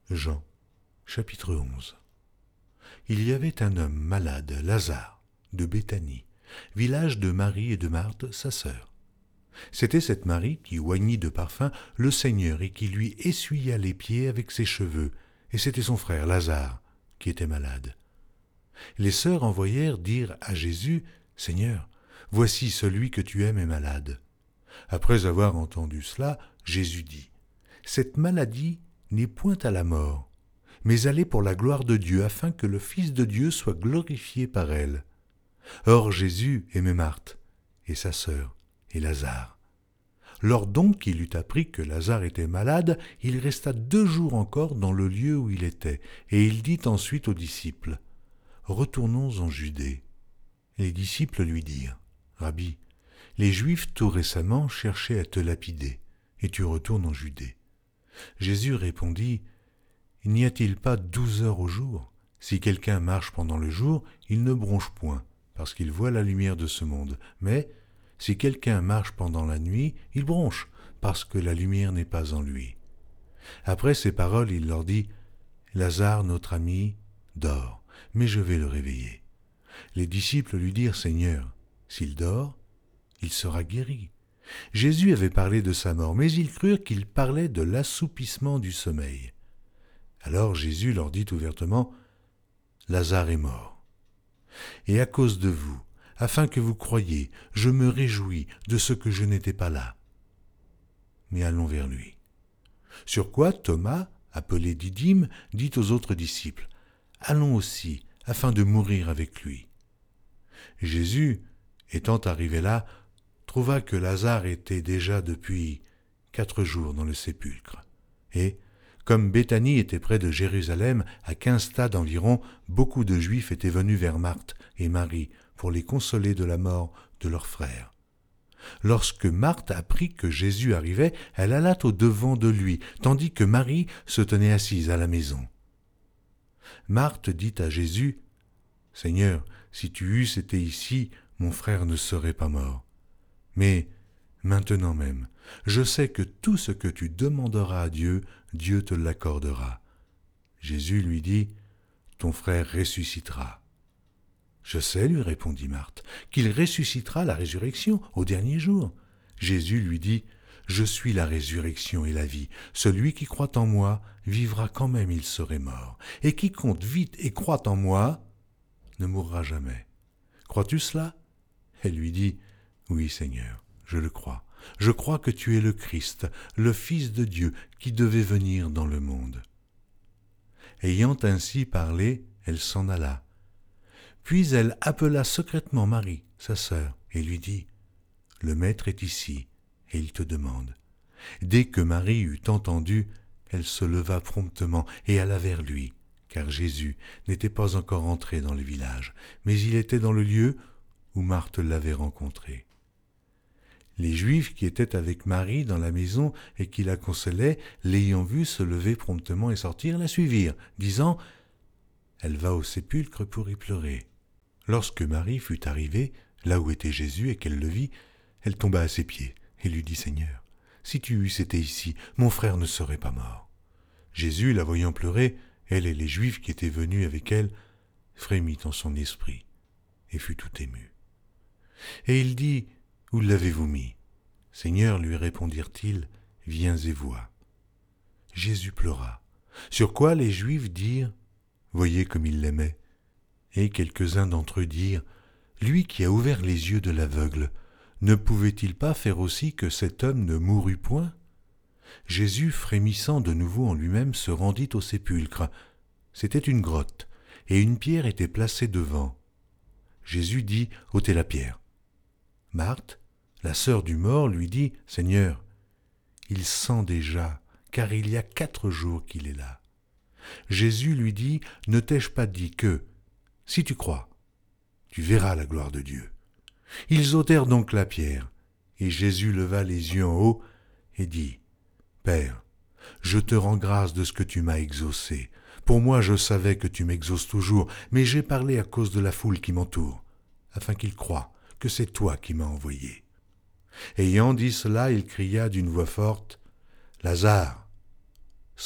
Jean, chapitre 11. Il y avait un homme malade, Lazare, de Béthanie, village de Marie et de Marthe, sa sœur. C'était cette Marie qui oignit de parfum le Seigneur et qui lui essuya les pieds avec ses cheveux, et c'était son frère Lazare qui était malade. Les sœurs envoyèrent dire à Jésus, « Seigneur, voici celui que tu aimes est malade. » Après avoir entendu cela, Jésus dit, « Cette maladie n'est point à la mort, mais elle est pour la gloire de Dieu, afin que le Fils de Dieu soit glorifié par elle. » Or Jésus aimait Marthe, et sa sœur, et Lazare. Lors donc qu'il eut appris que Lazare était malade, il resta 2 jours encore dans le lieu où il était, et il dit ensuite aux disciples, « Retournons en Judée. » Les disciples lui dirent, « Rabbi, les Juifs tout récemment cherchaient à te lapider, et tu retournes en Judée. » Jésus répondit, « N'y a-t-il pas 12 heures au jour ? Si quelqu'un marche pendant le jour, il ne bronche point, parce qu'il voit la lumière de ce monde. Mais si quelqu'un marche pendant la nuit, il bronche, parce que la lumière n'est pas en lui. » Après ces paroles, il leur dit, « Lazare, notre ami, dort, mais je vais le réveiller. » Les disciples lui dirent, « Seigneur, s'il dort, il sera guéri. » Jésus avait parlé de sa mort, mais ils crurent qu'il parlait de l'assoupissement du sommeil. Alors Jésus leur dit ouvertement, « Lazare est mort. Et à cause de vous, afin que vous croyiez, je me réjouis de ce que je n'étais pas là. Mais allons vers lui. » Sur quoi Thomas, appelé Didyme, dit aux autres disciples, « Allons aussi, afin de mourir avec lui. » Jésus, étant arrivé là, trouva que Lazare était déjà depuis 4 jours dans le sépulcre. Et, comme Béthanie était près de Jérusalem, à 15 stades environ, beaucoup de Juifs étaient venus vers Marthe et Marie pour les consoler de la mort de leur frère. Lorsque Marthe apprit que Jésus arrivait, elle alla au-devant de lui, tandis que Marie se tenait assise à la maison. Marthe dit à Jésus, « Seigneur, si tu eusses été ici, mon frère ne serait pas mort. Mais maintenant même, je sais que tout ce que tu demanderas à Dieu, Dieu te l'accordera. » Jésus lui dit, « Ton frère ressuscitera. » « Je sais, lui répondit Marthe, qu'il ressuscitera à la résurrection au dernier jour. » Jésus lui dit, « Je suis la résurrection et la vie. Celui qui croit en moi vivra quand même il serait mort. Et quiconque vit et croit en moi ne mourra jamais. Crois-tu cela ?» Elle lui dit, « Oui, Seigneur, je le crois. Je crois que tu es le Christ, le Fils de Dieu, qui devait venir dans le monde. » Ayant ainsi parlé, elle s'en alla. Puis elle appela secrètement Marie, sa sœur, et lui dit, « Le Maître est ici, et il te demande. » Dès que Marie eut entendu, elle se leva promptement et alla vers lui, car Jésus n'était pas encore entré dans le village, mais il était dans le lieu où Marthe l'avait rencontré. Les Juifs qui étaient avec Marie dans la maison et qui la consolaient, l'ayant vue se lever promptement et sortir, la suivirent, disant, « Elle va au sépulcre pour y pleurer. » Lorsque Marie fut arrivée, là où était Jésus et qu'elle le vit, elle tomba à ses pieds et lui dit, « Seigneur, si tu eusses été ici, mon frère ne serait pas mort. » Jésus, la voyant pleurer, elle et les Juifs qui étaient venus avec elle, frémit en son esprit et fut tout ému. Et il dit, « Où l'avez-vous mis ? » « Seigneur, lui répondirent-ils, viens et vois. » Jésus pleura. Sur quoi les Juifs dirent, « Voyez comme il l'aimait. » Et quelques-uns d'entre eux dirent, « Lui qui a ouvert les yeux de l'aveugle, ne pouvait-il pas faire aussi que cet homme ne mourût point ?» Jésus, frémissant de nouveau en lui-même, se rendit au sépulcre. C'était une grotte, et une pierre était placée devant. Jésus dit, « ôtez la pierre. » Marthe, la sœur du mort, lui dit, « Seigneur, il sent déjà, car il y a 4 jours qu'il est là. » Jésus lui dit, « Ne t'ai-je pas dit que, si tu crois, tu verras la gloire de Dieu. » Ils ôtèrent donc la pierre, et Jésus leva les yeux en haut et dit, « Père, je te rends grâce de ce que tu m'as exaucé. Pour moi, je savais que tu m'exauces toujours, mais j'ai parlé à cause de la foule qui m'entoure, afin qu'ils croient que c'est toi qui m'as envoyé. » Ayant dit cela, il cria d'une voix forte, « Lazare, sors !»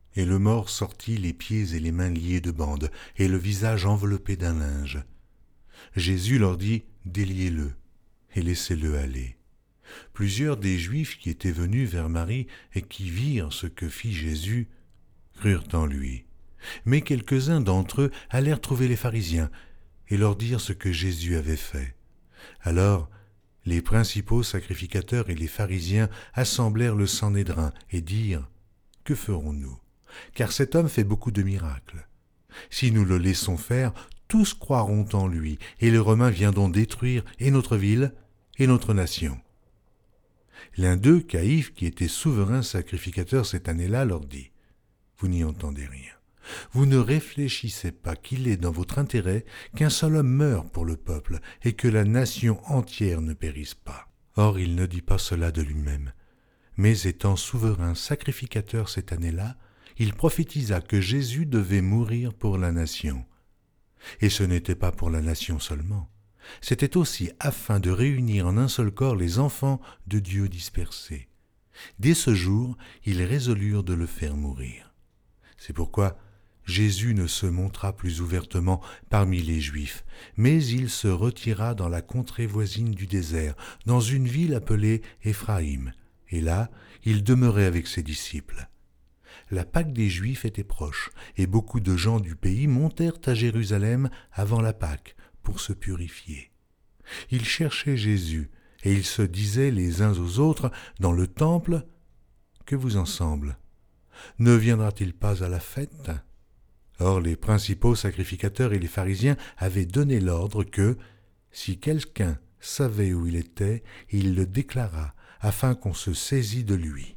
Et le mort sortit les pieds et les mains liés de bandes, et le visage enveloppé d'un linge. Jésus leur dit, déliez-le, et laissez-le aller. Plusieurs des Juifs qui étaient venus vers Marie et qui virent ce que fit Jésus, crurent en lui. Mais quelques-uns d'entre eux allèrent trouver les pharisiens et leur dirent ce que Jésus avait fait. Alors, les principaux sacrificateurs et les pharisiens assemblèrent le Sanhédrin et dirent, « Que ferons-nous ? Car cet homme fait beaucoup de miracles. Si nous le laissons faire, tous croiront en lui, et les Romains viendront détruire et notre ville et notre nation. » L'un d'eux, Caïphe, qui était souverain sacrificateur cette année-là, leur dit, « Vous n'y entendez rien. Vous ne réfléchissez pas qu'il est dans votre intérêt qu'un seul homme meure pour le peuple et que la nation entière ne périsse pas. » Or, il ne dit pas cela de lui-même. Mais étant souverain sacrificateur cette année-là, il prophétisa que Jésus devait mourir pour la nation. Et ce n'était pas pour la nation seulement. C'était aussi afin de réunir en un seul corps les enfants de Dieu dispersés. Dès ce jour, ils résolurent de le faire mourir. C'est pourquoi Jésus ne se montra plus ouvertement parmi les Juifs, mais il se retira dans la contrée voisine du désert, dans une ville appelée Éphraïm, et là, il demeurait avec ses disciples. La Pâque des Juifs était proche, et beaucoup de gens du pays montèrent à Jérusalem avant la Pâque pour se purifier. Ils cherchaient Jésus, et ils se disaient les uns aux autres dans le temple, « Que vous en semble ? Ne viendra-t-il pas à la fête ?» Or les principaux sacrificateurs et les pharisiens avaient donné l'ordre que, si quelqu'un savait où il était, il le déclarât, afin qu'on se saisît de lui.